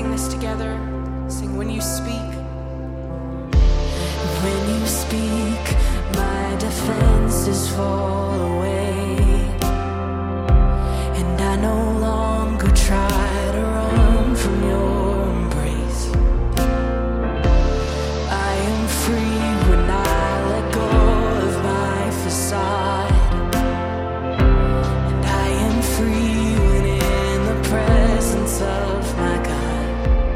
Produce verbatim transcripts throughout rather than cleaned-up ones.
sing this together. Sing when you speak. When you speak, my defenses fall away, and I no longer try to run from your embrace. I am free when I let go of my facade, and I am free when in the presence of my God.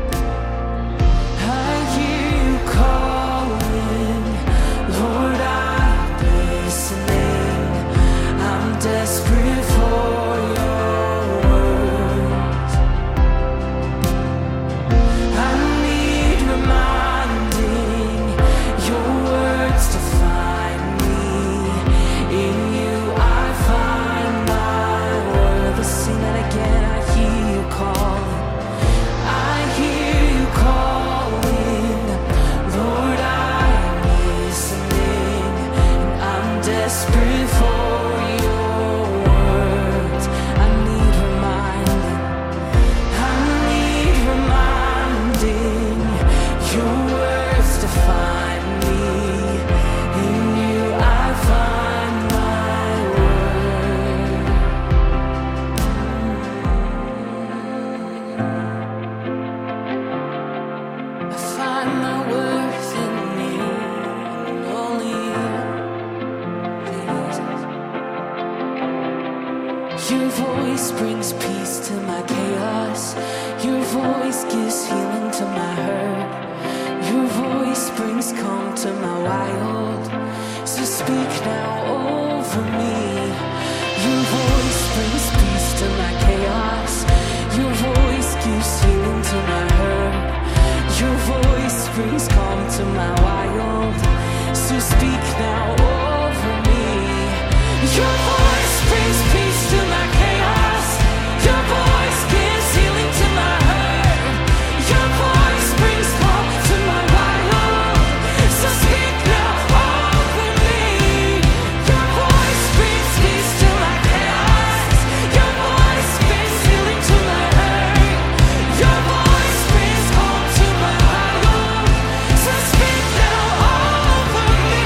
I hear you calling, Lord, I'm listening. I'm desperate for your words. I need reminding, your words define me. In you I find my worth. Let's sing that again. I hear you calling. I hear you calling. Lord, I'm listening. And I'm desperate for your words. I need reminding. I need reminding. Your words define me. In you I find my worth. I find my worth in you, and only you, Jesus. Your voice brings peace to my chaos. Your voice gives healing to my hurt. Your voice brings calm to my wild. So speak now over me. Your voice brings peace to my chaos. Your voice gives healing to my hurt. Your voice brings calm to my wild. So speak now over me. Your voice brings peace to my chaos. Your voice gives healing to my hurt. Your voice brings calm to my wild. So speak now over me. Your voice brings peace to my chaos. Your voice brings healing to my hurt. Your voice brings calm to my wild. So speak now over me.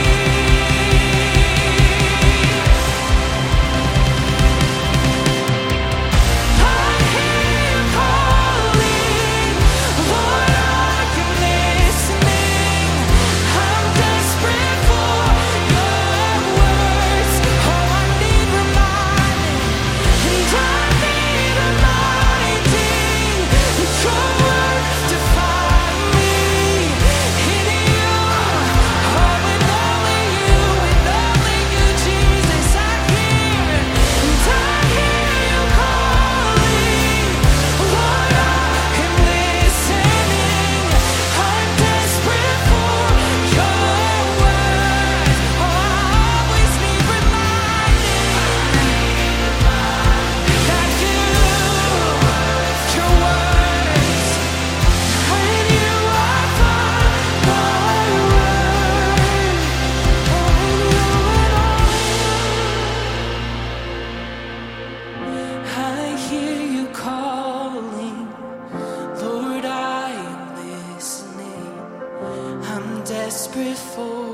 I hear you calling, Lord, are you listening? I'm desperate for your words. Oh, I need reminding, and I need reminding. Your word define me. In you, oh, and only you, and only you, Jesus, I hear, and I hear you calling. Lord, I am listening. I'm desperate for your words. Oh, I always need reminding that you, your words, in you I find my worth. Oh, I hear you calling, Lord, I am listening. I'm desperate for